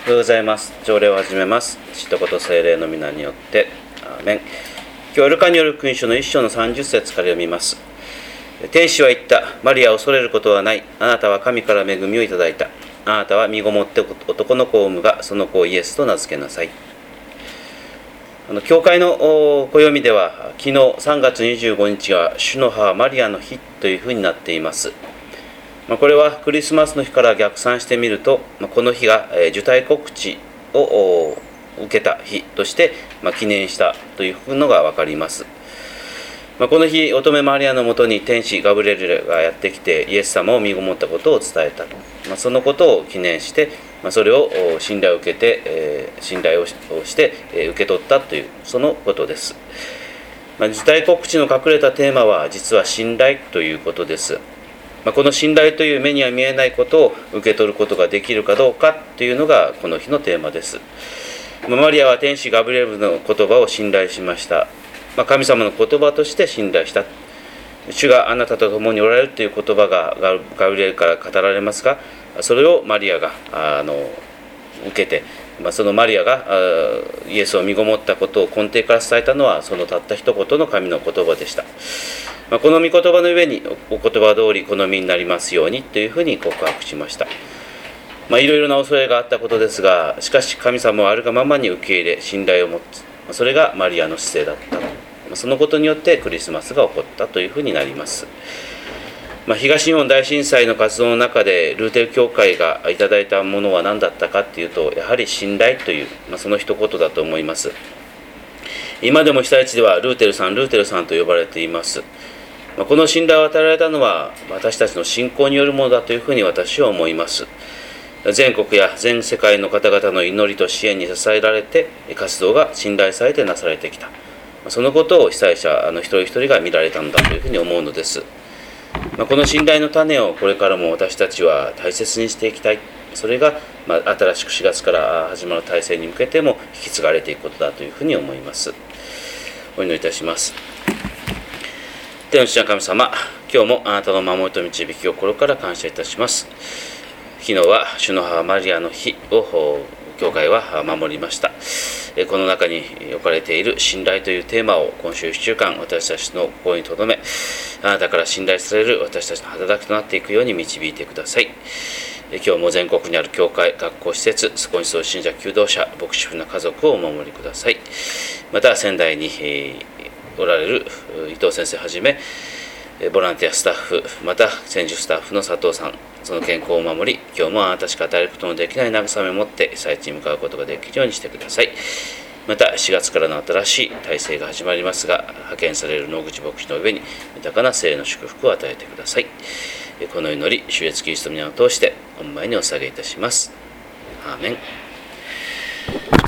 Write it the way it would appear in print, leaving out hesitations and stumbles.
おはようございます。朝礼を始めます。父と子と聖霊の皆によって、アーメン。今日はルカによる福音書の1章の30節から読みます。天使は言った。マリアを恐れることはない。あなたは神から恵みをいただいた。あなたは身ごもって男の子を産むが、その子をイエスと名付けなさい。教会の暦では、昨日3月25日は主の母マリアの日というふうになっています。これはクリスマスの日から逆算してみると、この日が受胎告知を受けた日として記念したというのが分かります。この日、乙女マリアのもとに天使ガブリエルがやってきてイエス様を身ごもったことを伝えたと、そのことを記念して、それを信頼を受けて、信頼をして受け取ったというそのことです。受胎告知の隠れたテーマは実は信頼ということです。この信頼という目には見えないことを受け取ることができるかどうかというのがこの日のテーマです。マリアは天使ガブリエルの言葉を信頼しました。神様の言葉として信頼した。主があなたと共におられるという言葉がガブリエルから語られますが、それをマリアが受けて、そのマリアがイエスを身ごもったことを根底から伝えたのはそのたった一言の神の言葉でした。この御言葉の上にお言葉通り好みになりますようにというふうに告白しました。いろいろな恐れがあったことですが、しかし神様はあるがままに受け入れ信頼を持つ、それがマリアの姿勢だった。そのことによってクリスマスが起こったというふうになります。東日本大震災の活動の中でルーテル教会がいただいたものは何だったかというと、やはり信頼という、その一言だと思います。今でも被災地ではルーテルさんと呼ばれています。この信頼を与えられたのは私たちの信仰によるものだというふうに私は思います。全国や全世界の方々の祈りと支援に支えられて活動が信頼されてなされてきた。そのことを被災者一人一人が見られたんだというふうに思うのです。この信頼の種をこれからも私たちは大切にしていきたい。それが新しく4月から始まる体制に向けても引き継がれていくことだというふうに思います。お祈りいたします。天の父なる神様、今日もあなたの守りと導きを心から感謝いたします。昨日は主の母マリアの日を教会は守りました。この中に置かれている信頼というテーマを今週1週間私たちの心に留め、あなたから信頼される私たちの働きとなっていくように導いてください。今日も全国にある教会、学校施設、そこにそう信者求道者、牧師婦な家族をお守りください。また仙台におられる伊藤先生はじめボランティアスタッフ、また専従スタッフの佐藤さん、その健康を守り、今日もあなたしか与えることのできない慰めを持って被災地に向かうことができるようにしてください。また4月からの新しい体制が始まりますが、派遣される野口牧師の上に豊かな聖霊の祝福を与えてください。この祈り、主イエスキリストの皆を通して御前にお捧げいたします。アーメン。